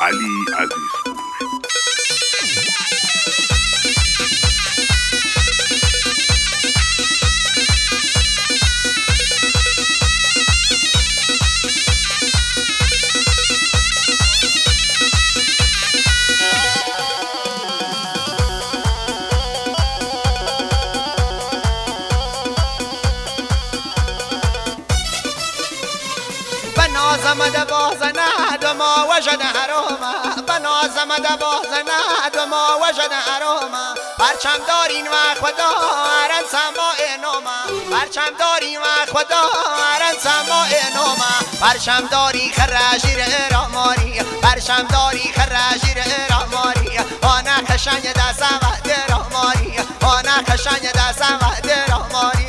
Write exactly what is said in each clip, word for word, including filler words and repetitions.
علی عزیزپور. بنازم بازند و ما وجد حراما، بنازم بازند و ما وجد حراما. پرچم دارین و خدا هرن سماع نوما، پرچم دارین و خدا هرن سماع نوما. پرچم داری خراجیر راماری، پرچم داری خراجیر راماری. آنا خشنگ دستم وقت راماری، آنا خشنگ دستم وقت راماری.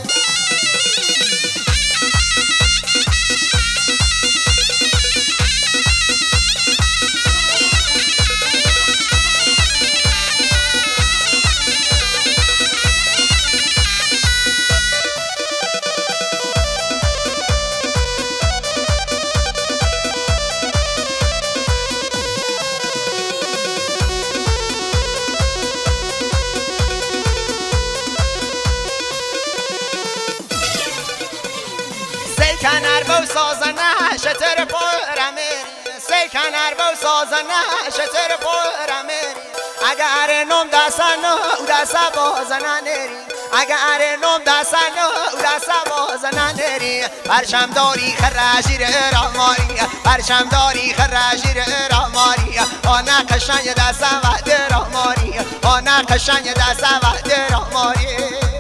سیکنر بو سازنه شتر پرمیر، سیکنر بو سازنه شتر پرمیر. اگر نم دستن او دست بازنه نری، اگر نم دستن او دست بازنه نری. پرچم داری خراجیر راماری، پرچم داری خراجیر راماری. آنا قشنگ دستم وقت راماری، آنا قشنگ دستم وقت راماری.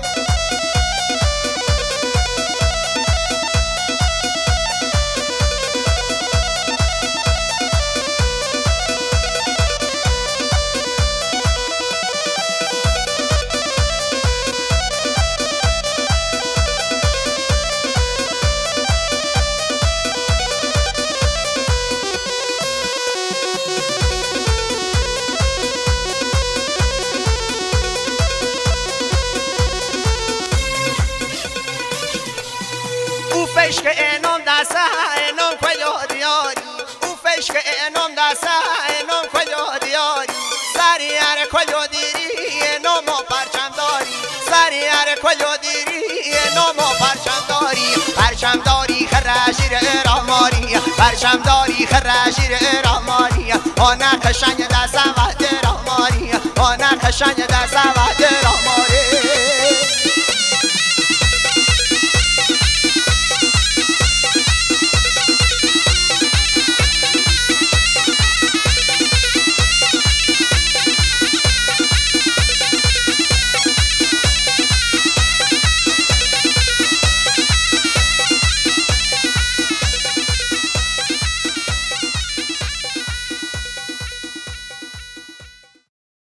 فشک اینم دسته اینم کجا دیاری، او فشک اینم دسته اینم کجا دیاری. سری هر کجا دیری اینم پرچم داری، سری هر کجا دیری اینم پرچم داری. پرچم داری خراجیر راماری، پرچم داری خراجیر راماری. آنا قشنگ دستم وقت راماری، آنا قشنگ دستم